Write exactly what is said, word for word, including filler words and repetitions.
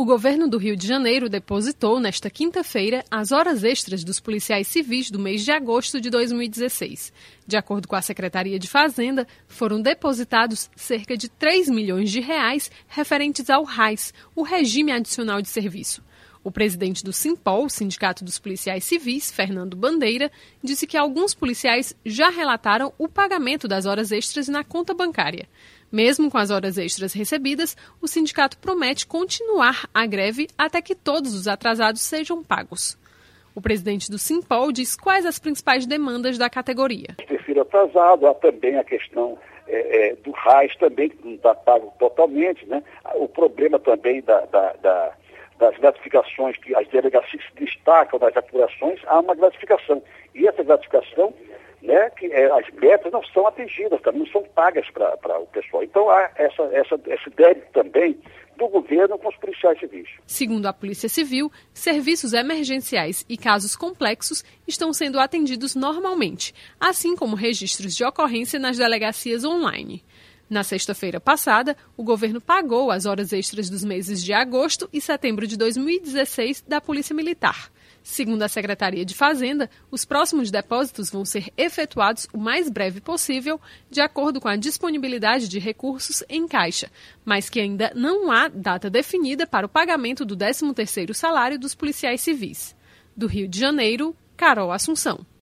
O governo do Rio de Janeiro depositou, nesta quinta-feira, as horas extras dos policiais civis do mês de agosto de dois mil e dezesseis. De acordo com a Secretaria de Fazenda, foram depositados cerca de três milhões de reais referentes ao R A S, o Regime Adicional de Serviço. O presidente do Simpol, Sindicato dos Policiais Civis, Fernando Bandeira, disse que alguns policiais já relataram o pagamento das horas extras na conta bancária. Mesmo com as horas extras recebidas, o sindicato promete continuar a greve até que todos os atrasados sejam pagos. O presidente do Simpol diz quais as principais demandas da categoria. Terceiro atrasado, há também a questão é, é, do R A S também, que não está pago totalmente, né? O problema também da, da, da, das gratificações, que as delegacias se destacam nas apurações, há uma gratificação. E essa gratificação, né, que é, as metas não são atingidas, também não são pagas para o pessoal. Então há essa, essa, esse débito também do governo com os policiais civis. Segundo a Polícia Civil, serviços emergenciais e casos complexos estão sendo atendidos normalmente, assim como registros de ocorrência nas delegacias online. Na sexta-feira passada, o governo pagou as horas extras dos meses de agosto e setembro de dois mil e dezesseis da Polícia Militar. Segundo a Secretaria de Fazenda, os próximos depósitos vão ser efetuados o mais breve possível, de acordo com a disponibilidade de recursos em caixa, mas que ainda não há data definida para o pagamento do décimo terceiro salário dos policiais civis. Do Rio de Janeiro, Carol Assunção.